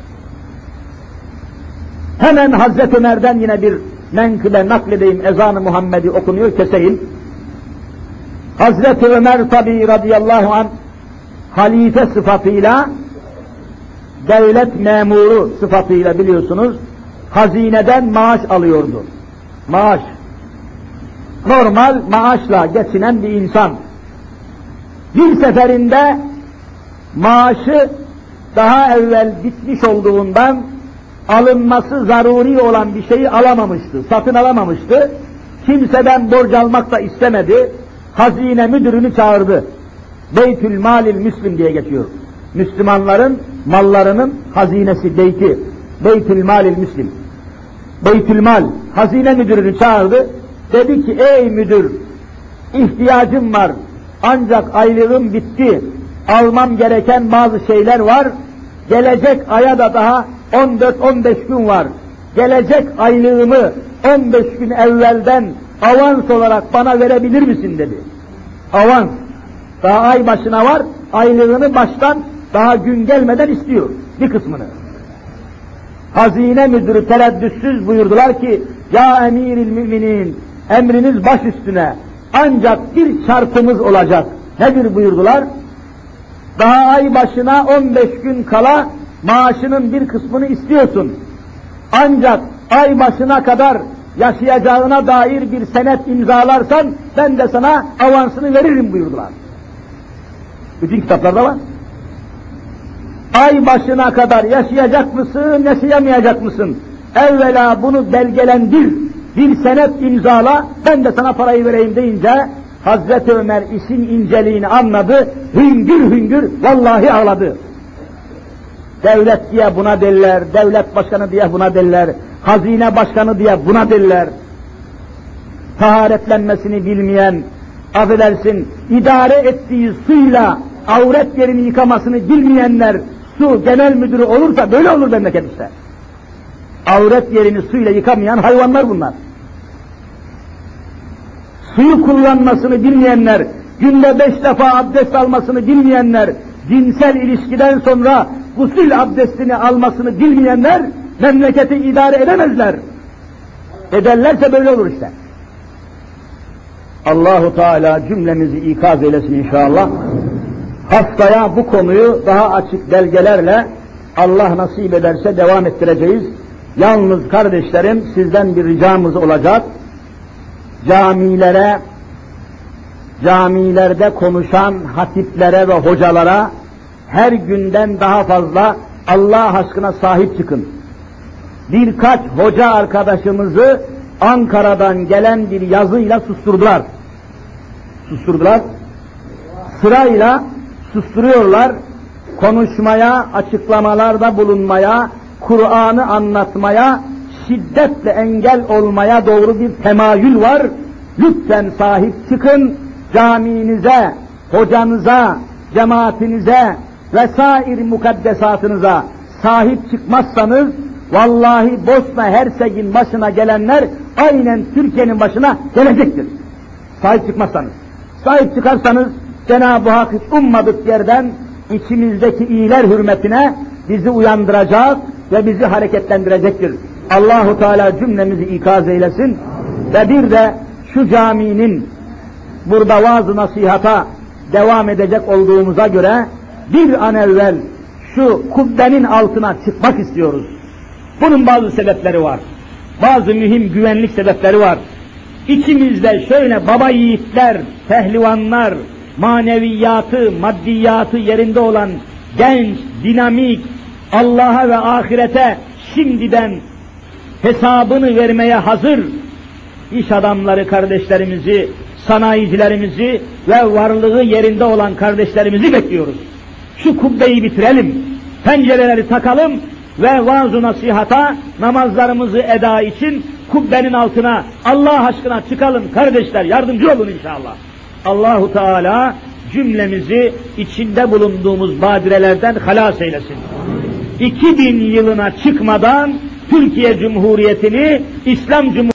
Hemen Hazreti Ömer'den yine bir menkıbe nakledeyim, ezan-ı Muhammed'i okunuyor, keseyim. Hazreti Ömer tabi radıyallahu anh halife sıfatıyla, devlet memuru sıfatıyla biliyorsunuz, hazineden maaş alıyordu. Maaş. Normal maaşla geçinen bir insan. Bir seferinde maaşı daha evvel bitmiş olduğundan alınması zaruri olan bir şeyi alamamıştı, satın alamamıştı. Kimseden borç almak da istemedi. Hazine müdürünü çağırdı. Beytül Malil Müslim diye geçiyor. Müslümanların mallarının hazinesi, beyti. Beytül Malil Müslim. Beytül Mal, hazine müdürünü çağırdı. Dedi ki, ey müdür, ihtiyacım var. Ancak aylığım bitti. Almam gereken bazı şeyler var. Gelecek aya da daha on dört on beş gün var. Gelecek aylığımı on beş gün evvelden avans olarak bana verebilir misin dedi. Avans. Daha ay başına var, aylığını baştan daha gün gelmeden istiyor bir kısmını. Hazine müdürü tereddütsüz buyurdular ki, ya emiril müminin, emriniz baş üstüne, ancak bir şartımız olacak. Nedir buyurdular? Daha ay başına on beş gün kala maaşının bir kısmını istiyorsun. Ancak ay başına kadar yaşayacağına dair bir senet imzalarsan ben de sana avansını veririm buyurdular. Bütün kitaplarda var. Ay başına kadar yaşayacak mısın, yaşayamayacak mısın? Evvela bunu belgelendir, bir senet imzala, ben de sana parayı vereyim deyince Hazreti Ömer işin inceliğini anladı, hüngür hüngür vallahi ağladı. Devlet diye buna derler, devlet başkanı diye buna derler, hazine başkanı diye buna derler. Taharetlenmesini bilmeyen, affedersin, idare ettiği suyla avret yerini yıkamasını bilmeyenler su genel müdürü olursa böyle olur memleket işte. Avret yerini suyla yıkamayan hayvanlar bunlar. Suyu kullanmasını bilmeyenler, günde beş defa abdest almasını bilmeyenler, cinsel ilişkiden sonra gusül abdestini almasını bilmeyenler, memleketi idare edemezler. Ederlerse böyle olur işte. Allahu Teala cümlemizi ikaz eylesin inşallah. Haftaya bu konuyu daha açık belgelerle Allah nasip ederse devam ettireceğiz. Yalnız kardeşlerim sizden bir ricamız olacak. Camilere, camilerde konuşan hatiplere ve hocalara her günden daha fazla Allah aşkına sahip çıkın. Birkaç hoca arkadaşımızı Ankara'dan gelen bir yazıyla susturdular. Susturdular. Sırayla susturuyorlar. Konuşmaya, açıklamalarda bulunmaya, Kur'an'ı anlatmaya, şiddetle engel olmaya doğru bir temayül var. Lütfen sahip çıkın, caminize, hocanıza, cemaatinize vesair mukaddesatınıza sahip çıkmazsanız, vallahi Bosna Hersek'in başına gelenler aynen Türkiye'nin başına gelecektir. Sahip çıkmazsanız. Sahip çıkarsanız Cenab-ı Hak ummadık yerden içimizdeki iyiler hürmetine bizi uyandıracak ve bizi hareketlendirecektir. Allahu Teala cümlemizi ikaz eylesin ve bir de şu caminin burada vaaz-ı nasihata devam edecek olduğumuza göre bir an evvel şu kubbenin altına çıkmak istiyoruz. Bunun bazı sebepleri var. Bazı mühim güvenlik sebepleri var. İçimizde şöyle baba yiğitler, pehlivanlar, maneviyatı, maddiyatı yerinde olan genç, dinamik, Allah'a ve ahirete şimdiden hesabını vermeye hazır iş adamları kardeşlerimizi, sanayicilerimizi ve varlığı yerinde olan kardeşlerimizi bekliyoruz. Şu kubbeyi bitirelim, pencereleri takalım ve vaaz-ı nasihata, namazlarımızı eda için kubbenin altına Allah aşkına çıkalım kardeşler, yardımcı olun inşallah. Allahu Teala cümlemizi içinde bulunduğumuz badirelerden halas eylesin. iki bin yılına çıkmadan Türkiye Cumhuriyeti'ni İslam Cumhuriyeti